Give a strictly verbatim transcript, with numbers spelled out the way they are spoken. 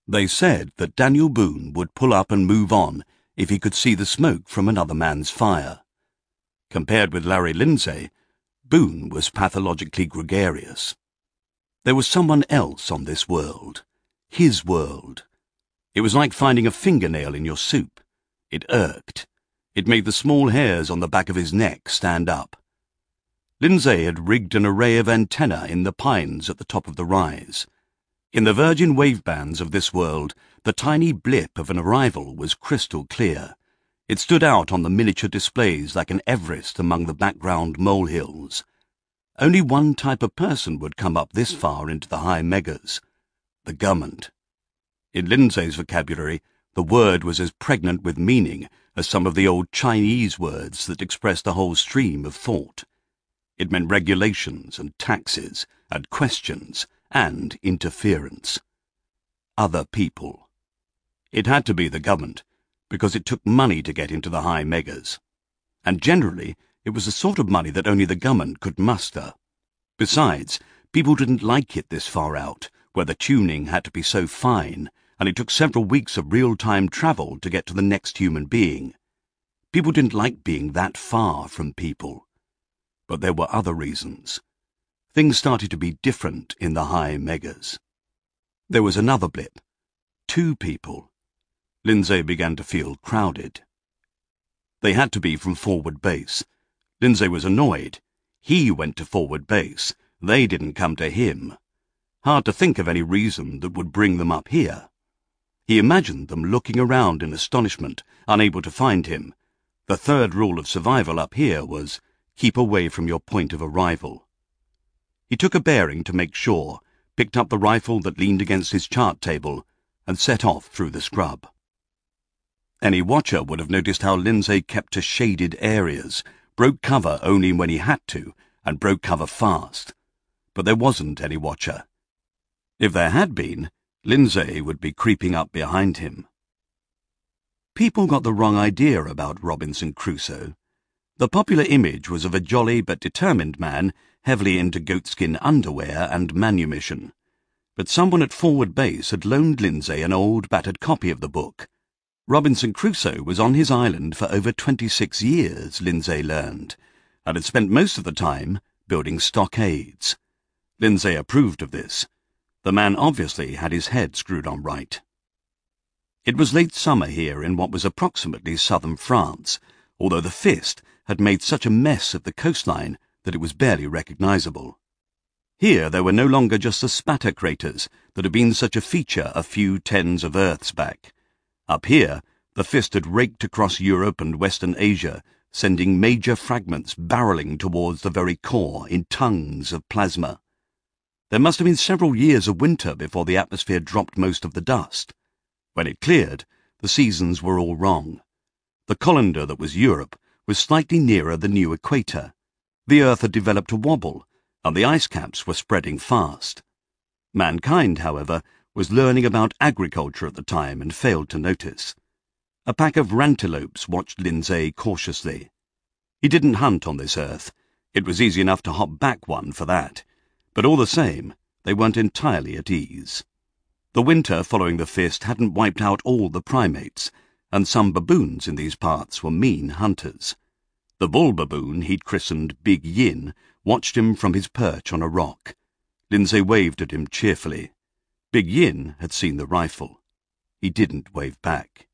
They said that Daniel Boone would pull up and move on if he could see the smoke from another man's fire. Compared with Larry Lindsay, Boone was pathologically gregarious. There was someone else on this world. His world. It was like finding a fingernail in your soup. It irked. It made the small hairs on the back of his neck stand up. Lindsay had rigged an array of antennae in the pines at the top of the rise. In the virgin wavebands of this world, the tiny blip of an arrival was crystal clear. It stood out on the miniature displays like an Everest among the background molehills. Only one type of person would come up this far into the high megas: the government. In Lindsay's vocabulary, the word was as pregnant with meaning as some of the old Chinese words that expressed a whole stream of thought. It meant regulations and taxes and questions and interference. Other people. It had to be the government, because it took money to get into the high megas. And generally, it was the sort of money that only the government could muster. Besides, people didn't like it this far out, where the tuning had to be so fine, and it took several weeks of real-time travel to get to the next human being. People didn't like being that far from people. But there were other reasons. Things started to be different in the high megas. There was another blip. Two people. Lindsay began to feel crowded. They had to be from forward base. Lindsay was annoyed. He went to forward base. They didn't come to him. Hard to think of any reason that would bring them up here. He imagined them looking around in astonishment, unable to find him. The third rule of survival up here was, keep away from your point of arrival. He took a bearing to make sure, picked up the rifle that leaned against his chart table, and set off through the scrub. Any watcher would have noticed how Lindsay kept to shaded areas, broke cover only when he had to, and broke cover fast. But there wasn't any watcher. If there had been, Lindsay would be creeping up behind him. People got the wrong idea about Robinson Crusoe. The popular image was of a jolly but determined man, heavily into goatskin underwear and manumission. But someone at forward base had loaned Lindsay an old, battered copy of the book. Robinson Crusoe was on his island for over twenty-six years, Lindsay learned, and had spent most of the time building stockades. Lindsay approved of this. The man obviously had his head screwed on right. It was late summer here in what was approximately southern France, although the Fist had made such a mess of the coastline that it was barely recognizable. Here there were no longer just the spatter craters that had been such a feature a few tens of Earths back. Up here, the Fist had raked across Europe and Western Asia, sending major fragments barreling towards the very core in tongues of plasma. There must have been several years of winter before the atmosphere dropped most of the dust. When it cleared, the seasons were all wrong. The colander that was Europe was slightly nearer the new equator. The Earth had developed a wobble, and the ice caps were spreading fast. Mankind, however, was learning about agriculture at the time and failed to notice. A pack of rantelopes watched Lindsay cautiously. He didn't hunt on this Earth. It was easy enough to hop back one for that. But all the same, they weren't entirely at ease. The winter following the Fist hadn't wiped out all the primates, and some baboons in these parts were mean hunters. The bull baboon he'd christened Big Yin watched him from his perch on a rock. Lindsay waved at him cheerfully. Big Yin had seen the rifle. He didn't wave back.